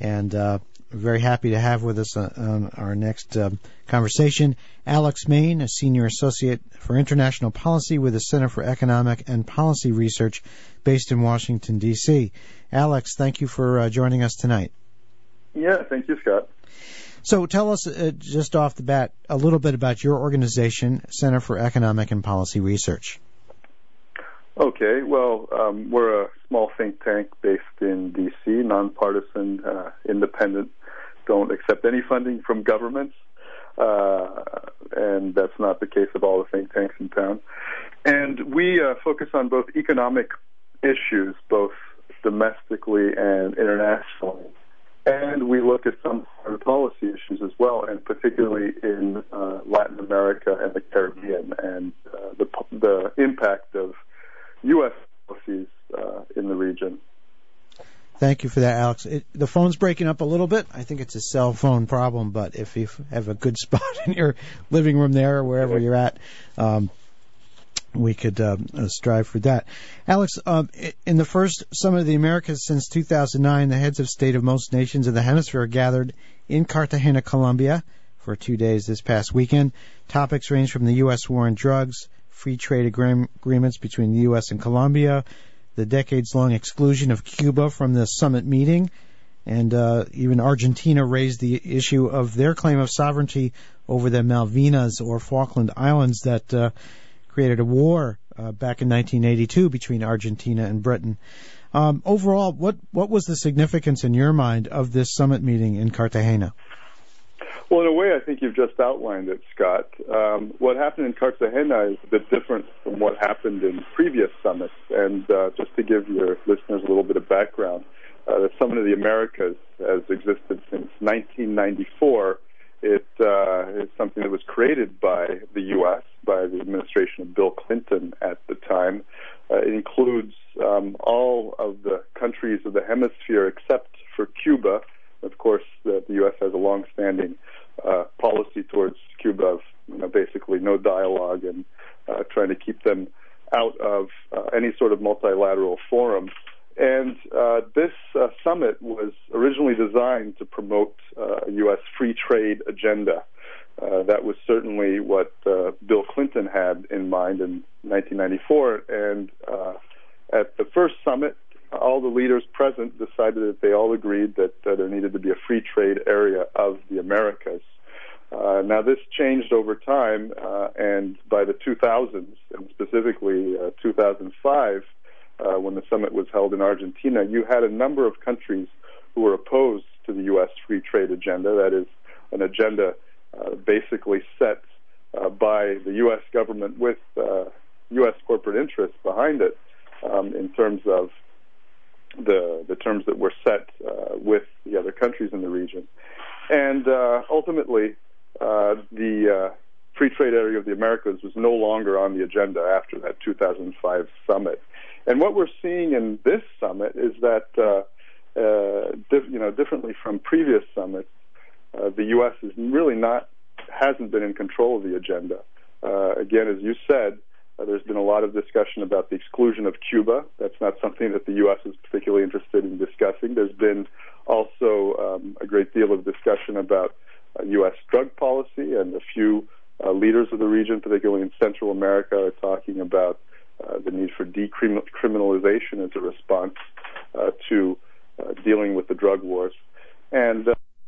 And very happy to have with us on our next conversation Alex Main, a Senior Associate for International Policy with the Center for Economic and Policy Research based in Washington, D.C. Alex, thank you for joining us tonight. Yeah, thank you, Scott. So tell us just off the bat a little bit about your organization, Center for Economic and Policy Research. Okay, well, we're a small think tank based in D.C., nonpartisan, independent, don't accept any funding from governments, and that's not the case of all the think tanks in town. And we focus on both economic issues, both domestically and internationally, and we look at some foreign policy issues as well, and particularly in Latin America and the Caribbean, and the impact of U.S. policies in the region. Thank you for that, Alex. The phone's breaking up a little bit. I think it's a cell phone problem, but if you have a good spot in your living room there or wherever you're at, we could strive for that. Alex, in the first Summit of the Americas since 2009, the heads of state of most nations in the hemisphere gathered in Cartagena, Colombia, for 2 days this past weekend. Topics range from the U.S. war on drugs, free trade agreements between the U.S. and Colombia, the decades-long exclusion of Cuba from the summit meeting, and even Argentina raised the issue of their claim of sovereignty over the Malvinas or Falkland Islands that created a war back in 1982 between Argentina and Britain. Overall, what was the significance in your mind of this summit meeting in Cartagena? Well, in a way, I think you've just outlined it, Scott. What happened in Cartagena is a bit different from what happened in previous summits. And just to give your listeners a little bit of background, the Summit of the Americas has existed since 1994. It is something that was created by the U.S., by the administration of Bill Clinton at the time. It includes all of the countries of the hemisphere except for Cuba. Of course, the U.S. has a long-standing policy towards Cuba of basically no dialogue and trying to keep them out of any sort of multilateral forum. And this summit was originally designed to promote a U.S. free trade agenda. That was certainly what Bill Clinton had in mind in 1994. And at the first summit, all the leaders present decided that they all agreed that there needed to be a free trade area of the Americas. Now, this changed over time, and by the 2000s, and specifically 2005, when the summit was held in Argentina, you had a number of countries who were opposed to the U.S. free trade agenda. That is, an agenda basically set by the U.S. government with U.S. corporate interests behind it in terms of the terms that were set with the other countries in the region. And ultimately, the free trade area of the Americas was no longer on the agenda after that 2005 summit. And what we're seeing in this summit is that, differently from previous summits, the U.S. is really hasn't been in control of the agenda. Again, as you said, there's been a lot of discussion about the exclusion of Cuba. That's not something that the U.S. is particularly interested in discussing. There's been also a great deal of discussion about U.S. drug policy, and a few leaders of the region, particularly in Central America, are talking about the need for decriminalization as a response to dealing with the drug wars. And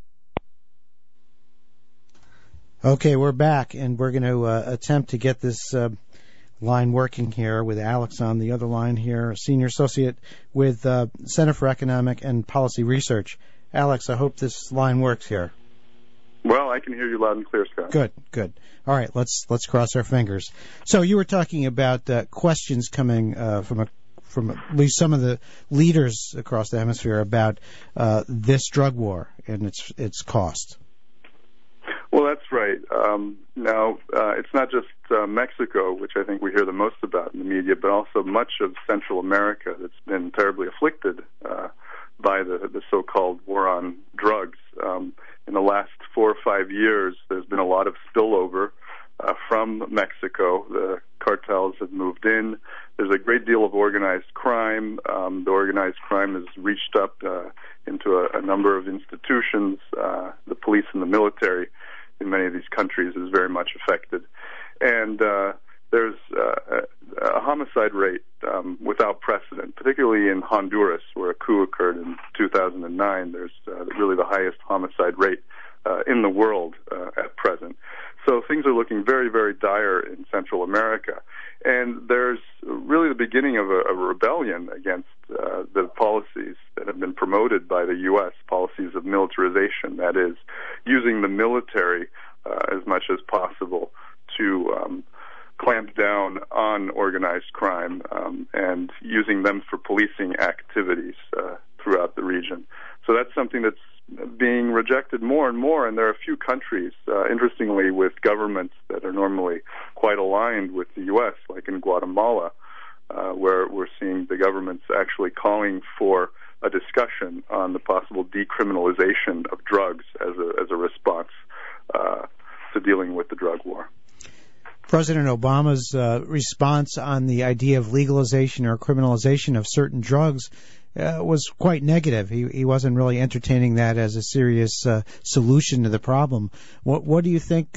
okay, we're back, and we're going to attempt to get this line working here with Alex on the other line here, Senior Associate with Center for Economic and Policy Research. Alex, I hope this line works here. Well, I can hear you loud and clear, Scott. Good. All right, let's cross our fingers. So you were talking about questions coming from at least some of the leaders across the hemisphere about this drug war and its cost. Well, that's right. Now, it's not just Mexico, which I think we hear the most about in the media, but also much of Central America that's been terribly afflicted by the so-called war on drugs. In the last 4 or 5 years, there's been a lot of spillover from Mexico. The cartels have moved in. There's a great deal of organized crime. The organized crime has reached up into a number of of institutions, the police and the military in many of these countries is very much affected. And there's a homicide rate without precedent, particularly in Honduras, where a coup occurred in 2009. There's really the highest homicide rate in the world at present. So things are looking very, very dire in Central America. And there's really the beginning of a rebellion against the policies that have been promoted by the U.S., policies of militarization, that is, using the military as much as possible to clamp down on organized crime and using them for policing activities throughout the region. So that's something that's being rejected more and more, and there are a few countries, interestingly, with governments that are normally quite aligned with the U.S., like in Guatemala, where we're seeing the governments actually calling for a discussion on the possible decriminalization of drugs as a response to dealing with the drug war. President Obama's response on the idea of legalization or criminalization of certain drugs was quite negative. He wasn't really entertaining that as a serious solution to the problem. What do you think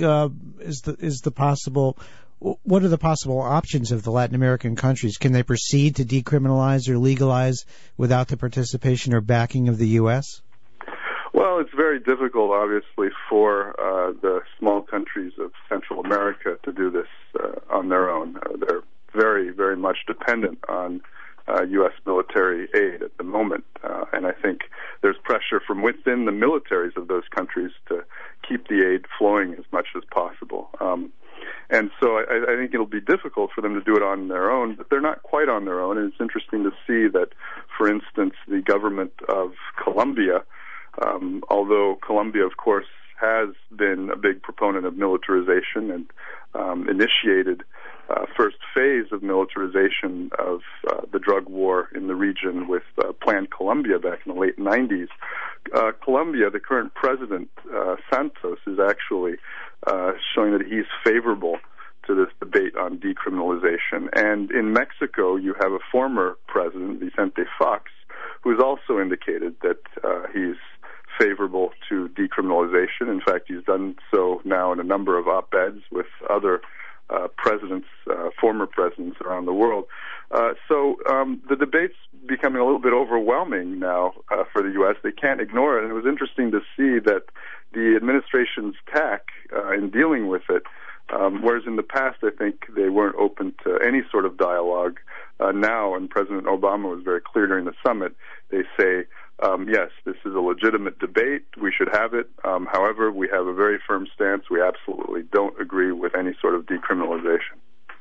is the possible? What are the possible options of the Latin American countries? Can they proceed to decriminalize or legalize without the participation or backing of the U.S.? Well, it's very difficult, obviously, for the small countries of Central America to do this on their own. They're very, very much dependent on U.S. military aid at the moment, and I think there's pressure from within the militaries of those countries to keep the aid flowing as much as possible. And so I think it'll be difficult for them to do it on their own, but they're not quite on their own, and it's interesting to see that, for instance, the government of Colombia, although Colombia, of course, has been a big proponent of militarization and initiated first phase of militarization of the drug war in the region with Plan Colombia back in the late 90s. Colombia, the current president, Santos, is actually showing that he's favorable to this debate on decriminalization. And in Mexico, you have a former president, Vicente Fox, who's also indicated that he's favorable to decriminalization. In fact, he's done so now in a number of op-eds with other presidents, former presidents around the world. So the debate's becoming a little bit overwhelming now for the U.S. They can't ignore it. And it was interesting to see that the administration's tack in dealing with it, whereas in the past I think they weren't open to any sort of dialogue, now, and President Obama was very clear during the summit, they say, yes, this is a legitimate debate. We should have it. However, we have a very firm stance. We absolutely don't agree with any sort of decriminalization.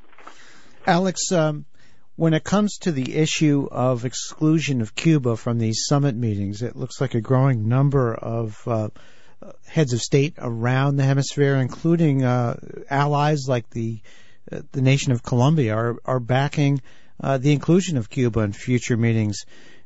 Alex, when it comes to the issue of exclusion of Cuba from these summit meetings, it looks like a growing number of heads of state around the hemisphere, including allies like the nation of Colombia, are backing the inclusion of Cuba in future meetings.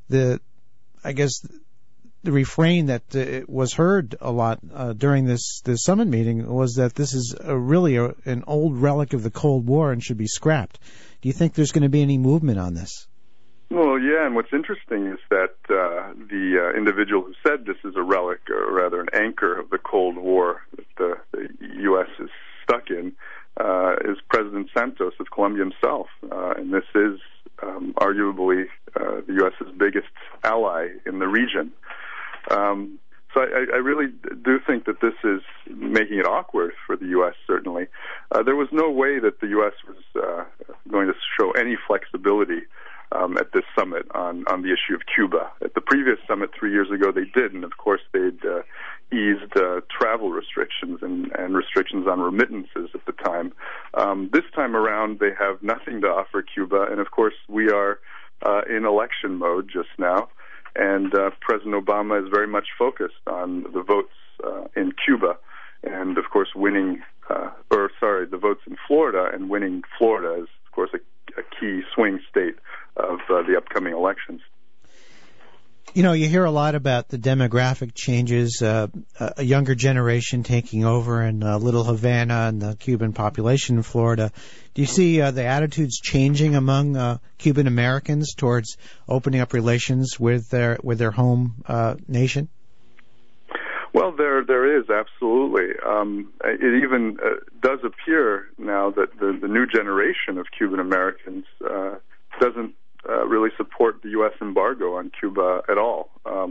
I guess the refrain that was heard a lot during this summit meeting was that this is really an old relic of the Cold War and should be scrapped. Do you think there's going to be any movement on this? Well, yeah, and what's interesting is that the individual who said this is a relic, or rather an anchor of the Cold War that the U.S. is stuck in, is President Santos of Colombia himself. And this is arguably the U.S.'s biggest ally in the region. So I really do think that this is making it awkward for the U.S., certainly. There was no way that the U.S. was going to show any flexibility at this summit on the issue of Cuba. At the previous summit 3 years ago, they did, and of course they'd eased travel restrictions and restrictions on remittances at the time. This time around, they have nothing to offer Cuba, and of course we are in election mode just now, and President Obama is very much focused on the votes in Cuba, and of course the votes in Florida, and winning Florida is, of course, a key swing state of the upcoming elections. You know, you hear a lot about the demographic changes, a younger generation taking over in Little Havana and the Cuban population in Florida. Do you see the attitudes changing among Cuban Americans towards opening up relations with their home nation? Well, there is, absolutely. It even does appear now that the new generation of Cuban Americans doesn't really support the U.S. embargo on Cuba at all.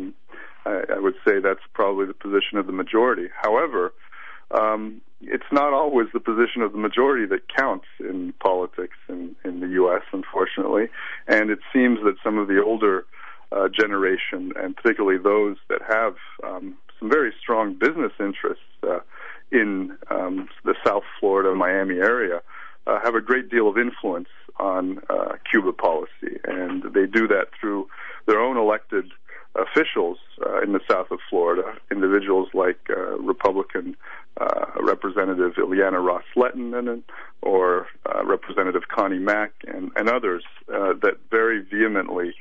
I would say that's probably the position of the majority. However, it's not always the position of the majority that counts in politics in the U.S., unfortunately. And it seems that some of the older generation, and particularly those that have some very strong business interests in the South Florida, Miami area, have a great deal of influence on Cuba policy. And they do that through their own elected officials in the south of Florida, individuals like Republican Representative Ileana Ros-Lehtinen or Representative Connie Mack and others that very vehemently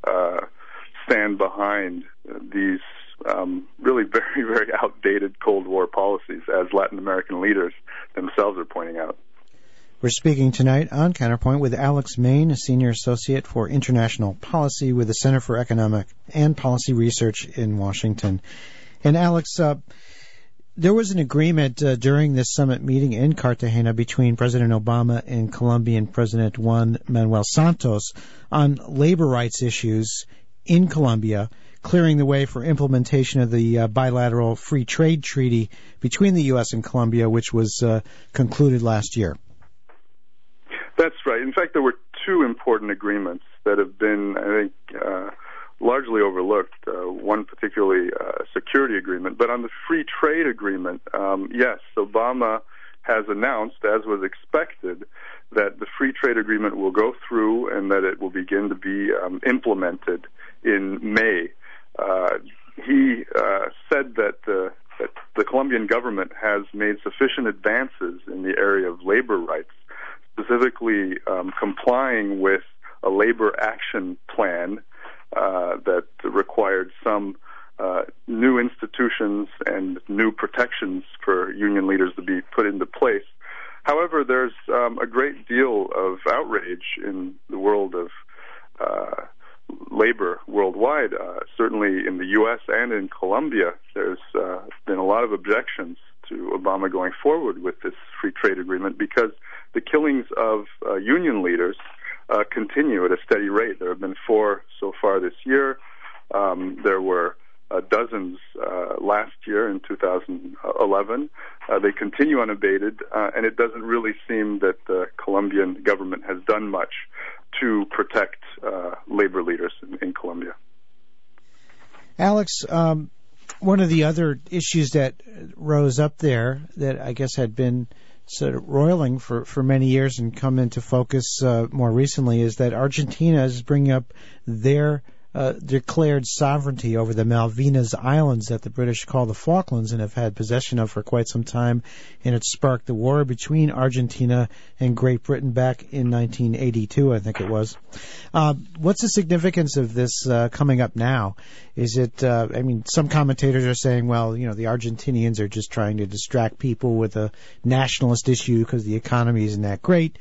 stand behind these really very, very outdated Cold War policies, as Latin American leaders themselves are pointing out. We're speaking tonight on Counterpoint with Alex Main, a Senior Associate for International Policy with the Center for Economic and Policy Research in Washington. And Alex, there was an agreement during this summit meeting in Cartagena between President Obama and Colombian President Juan Manuel Santos on labor rights issues in Colombia, clearing the way for implementation of the bilateral free trade treaty between the U.S. and Colombia, which was concluded last year. That's right. In fact, there were two important agreements that have been, I think, largely overlooked. One particularly a security agreement. But on the free trade agreement, yes, Obama has announced, as was expected, that the free trade agreement will go through and that it will begin to be implemented in May. He said that the Colombian government has made sufficient advances in the area of labor rights, specifically complying with a labor action plan that required some new institutions and new protections for union leaders to be put into place. However, there's a great deal of outrage in the world of labor worldwide. Certainly in the U.S. and in Colombia, there's been a lot of objections to Obama going forward with this free trade agreement because the killings of union leaders continue at a steady rate. There have been 4 so far this year. There were dozens last year in 2011. They continue unabated, and it doesn't really seem that the Colombian government has done much to protect labor leaders in Colombia. Alex, one of the other issues that rose up there that I guess had been sort of roiling for many years and come into focus more recently is that Argentina is bringing up their declared sovereignty over the Malvinas Islands that the British call the Falklands and have had possession of for quite some time, and it sparked the war between Argentina and Great Britain back in 1982, I think it was. What's the significance of this coming up now? Is it, some commentators are saying, well, the Argentinians are just trying to distract people with a nationalist issue because the economy isn't that great.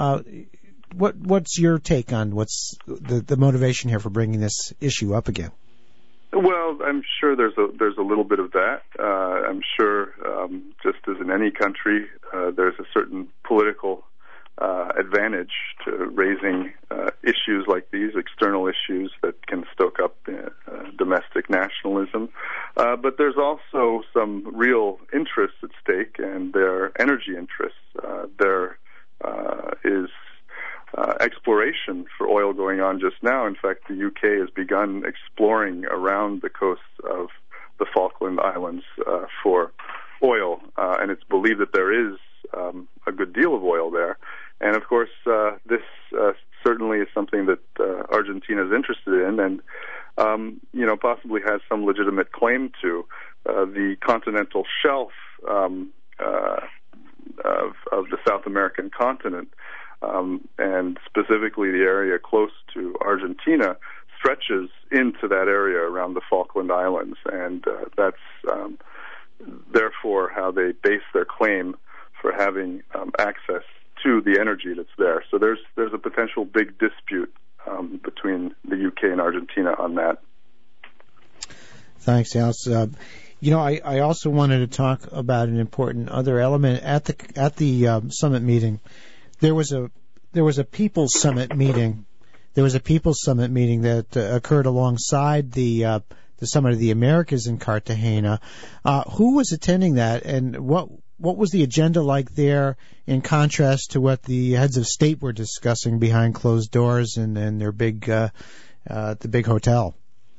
What's your take on what's the motivation here for bringing this issue up again? Well, I'm sure there's a little bit of that. I'm sure, just as in any country, there's a certain political advantage to raising issues like these, external issues that can stoke up domestic nationalism. But there's also some real interests at stake, and their energy interests. There is exploration for oil going on just now. In fact, the UK has begun exploring around the coast of the Falkland Islands for oil, and it's believed that there is a good deal of oil there. And of course, this certainly is something that Argentina is interested in, and possibly has some legitimate claim to. The continental shelf of the South American continent, and specifically the area close to Argentina, stretches into that area around the Falkland Islands, and that's therefore how they base their claim for having access to the energy that's there. So there's a potential big dispute between the UK and Argentina on that. Thanks, Alex. I also wanted to talk about an important other element at the summit meeting. There was a People's Summit meeting. There was a People's Summit meeting that occurred alongside the Summit of the Americas in Cartagena. Who was attending that, and what was the agenda like there in contrast to what the heads of state were discussing behind closed doors and their the big hotel?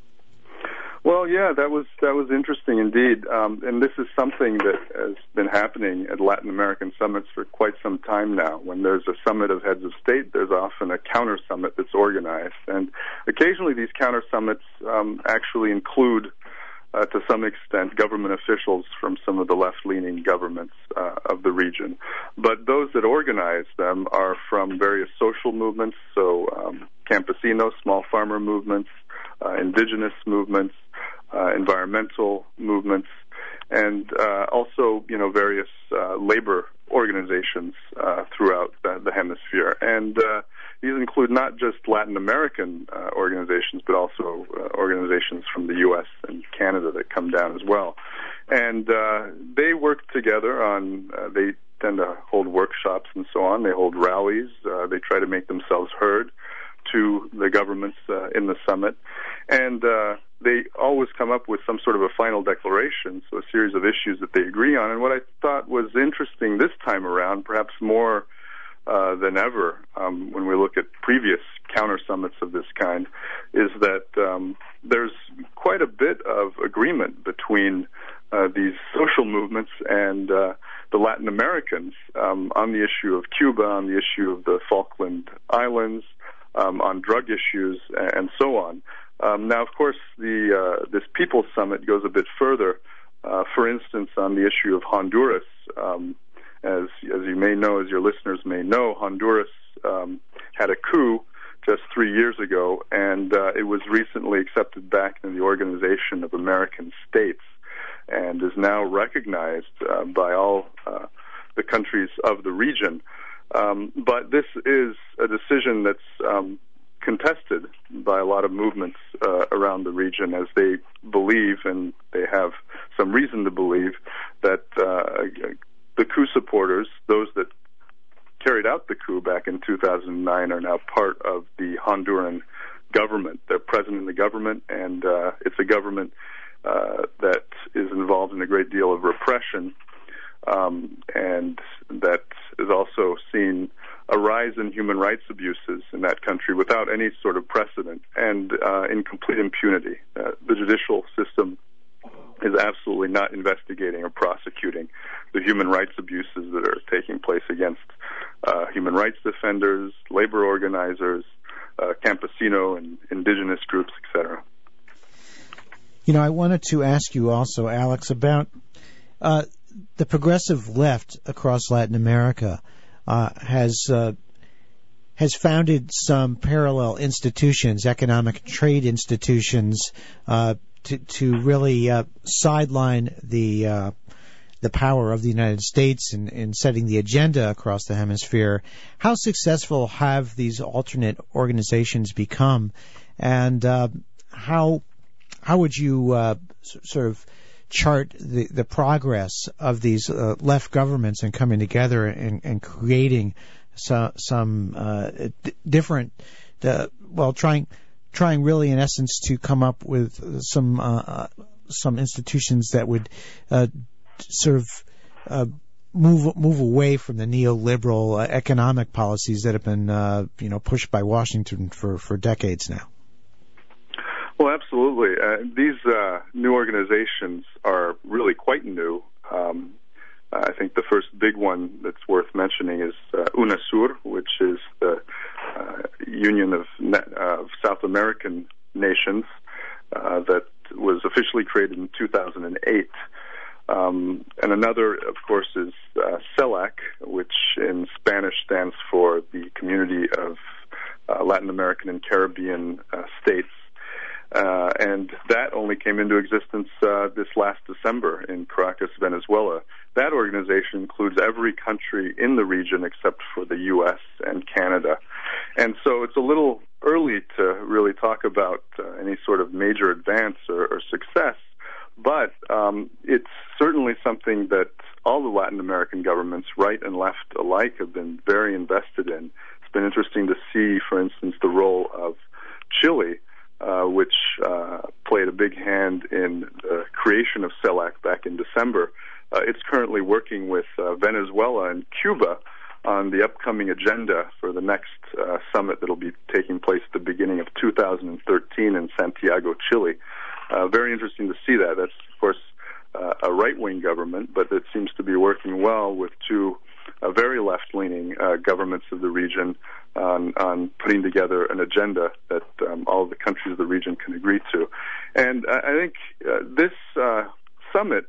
Well, yeah, that was interesting indeed, and this is something that has been happening at Latin American summits for quite some time now. When there's a summit of heads of state, there's often a counter summit that's organized, and occasionally these counter summits actually include, to some extent, government officials from some of the left-leaning governments of the region. But those that organize them are from various social movements, so campesinos, small farmer movements, indigenous movements, environmental movements, and also, various labor organizations throughout the hemisphere. And these include not just Latin American organizations, but also organizations from the U.S. and Canada that come down as well. And they work together on, they tend to hold workshops and so on. They hold rallies. They try to make themselves heard to the governments in the summit. And they always come up with some sort of a final declaration, so a series of issues that they agree on. And what I thought was interesting this time around, perhaps more than ever when we look at previous counter summits of this kind, is that there's quite a bit of agreement between these social movements and the Latin Americans on the issue of Cuba, on the issue of the Falkland Islands, on drug issues, and so on. Now, of course, this People's Summit goes a bit further. For instance, on the issue of Honduras, as you may know, as your listeners may know, Honduras had a coup just 3 years ago, and it was recently accepted back in the Organization of American States, and is now recognized by all the countries of the region. But this is a decision that's contested by a lot of movements around the region, as they believe, and they have some reason to believe, that the coup supporters, those that carried out the coup back in 2009, are now part of the Honduran government. They're present in the government, and it's a government that is involved in a great deal of repression, and that has also seen a rise in human rights abuses in that country without any sort of precedent, and in complete impunity. The judicial system is absolutely not investigating or prosecuting the human rights abuses that are taking place against human rights defenders, labor organizers, campesino and indigenous groups, etc. I wanted to ask you also, Alex, about the progressive left across Latin America has founded some parallel institutions, economic trade institutions, to really sideline the power of the United States in setting the agenda across the hemisphere. How successful have these alternate organizations become, and how would you sort of chart the progress of these left governments in coming together and creating some different, trying really in essence to come up with some institutions that would sort of move away from the neoliberal economic policies that have been pushed by Washington for decades now? Well, absolutely. These new organizations are really quite new. I think the first big one that's worth mentioning is UNASUR, which is the Union of South American Nations that was officially created in 2008. And another, of course, is CELAC, which in Spanish stands for the Community of Latin American and Caribbean States. And that only came into existence this last December in Caracas, Venezuela. That organization includes every country in the region except for the U.S. and Canada. And so it's a little early to really talk about any sort of major advance or success, But it's certainly something that all the Latin American governments, right and left alike, have been very invested in. It's been interesting to see, for instance, the role of Chile, which played a big hand in the creation of CELAC back in December. It's currently working with Venezuela and Cuba on the upcoming agenda for the next summit that will be taking place at the beginning of 2013 in Santiago, Chile. Very interesting to see that. That's, of course, a right-wing government, but it seems to be working well with two very left-leaning governments of the region on putting together an agenda that all of the countries of the region can agree to. And I think this summit,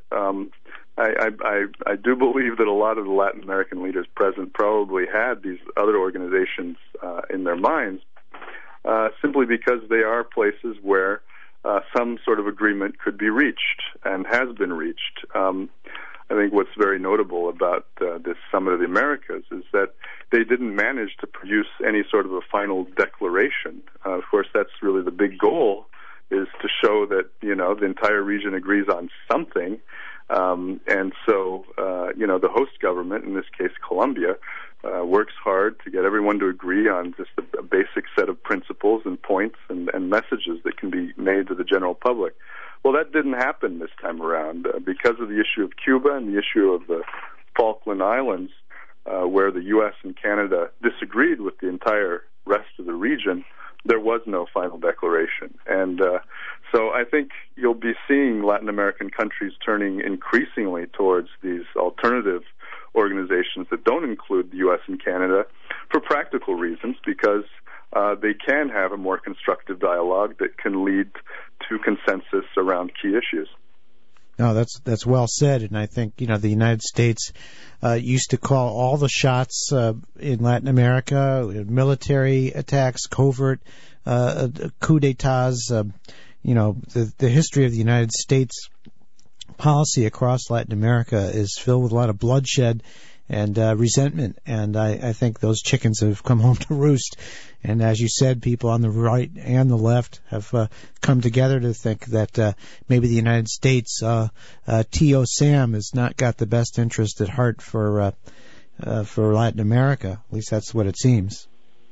I do believe that a lot of the Latin American leaders present probably had these other organizations in their minds, simply because they are places where some sort of agreement could be reached and has been reached. I think what's very notable about this Summit of the Americas is that they didn't manage to produce any sort of a final declaration. Of course, that's really the big goal, is to show that, the entire region agrees on something. And so, the host government, in this case Colombia, works hard to get everyone to agree on just a basic set of principles and points and messages that can be made to the general public. Well, that didn't happen this time around because of the issue of Cuba and the issue of the Falkland Islands, where the U.S. and Canada disagreed with the entire rest of the region. There was no final declaration. And so I think you'll be seeing Latin American countries turning increasingly towards these alternative organizations that don't include the U.S. and Canada for practical reasons, because they can have a more constructive dialogue that can lead to consensus around key issues. No, that's well said, and I think the United States used to call all the shots in Latin America, military attacks, covert coup d'états. The history of the United States policy across Latin America is filled with a lot of bloodshed and resentment, and I think those chickens have come home to roost. And as you said, people on the right and the left have come together to think that maybe the United States, T.O. Sam, has not got the best interest at heart for Latin America. At least that's what it seems.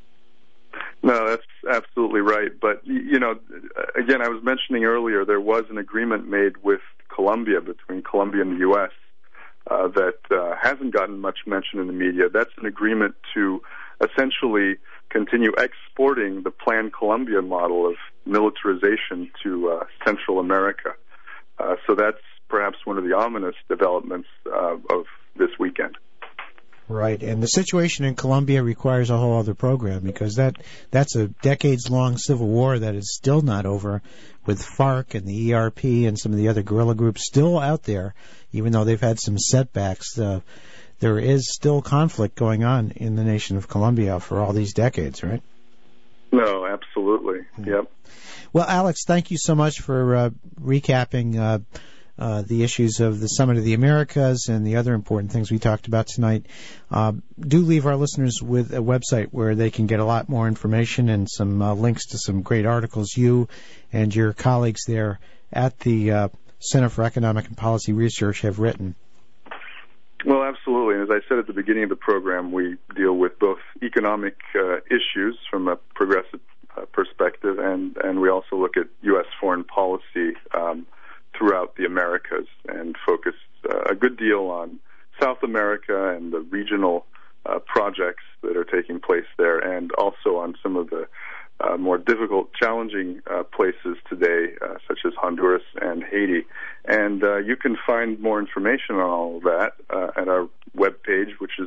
No, that's absolutely right. But, again, I was mentioning earlier, there was an agreement made with Colombia, between Colombia and the U.S., that hasn't gotten much mention in the media. That's an agreement to essentially continue exporting the Plan Colombia model of militarization to Central America. So that's perhaps one of the ominous developments of this weekend. Right, and the situation in Colombia requires a whole other program, because that's a decades-long civil war that is still not over, with FARC and the ERP and some of the other guerrilla groups still out there, even though they've had some setbacks. There is still conflict going on in the nation of Colombia for all these decades, right? No, absolutely. Yep. Well, Alex, thank you so much for recapping the issues of the Summit of the Americas and the other important things we talked about tonight. Do leave our listeners with a website where they can get a lot more information and some links to some great articles you and your colleagues there at the Center for Economic and Policy Research have written. Well, absolutely. And as I said at the beginning of the program, we deal with both economic issues from a progressive perspective, and we also look at U.S. foreign policy throughout the Americas, and focus a good deal on South America and the regional projects that are taking place there, and also on some of the more difficult, challenging places today, such as Honduras and Haiti. And you can find more information on all of that at our webpage, which is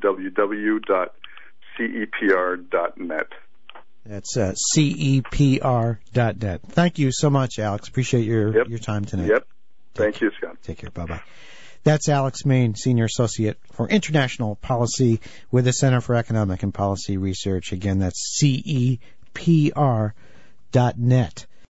www.cepr.net. That's cepr.net. Thank you so much, Alex. Appreciate your time tonight. Yep. Thank you, Scott. Take care. Bye-bye. That's Alex Main, Senior Associate for International Policy with the Center for Economic and Policy Research. Again, that's cepr.net.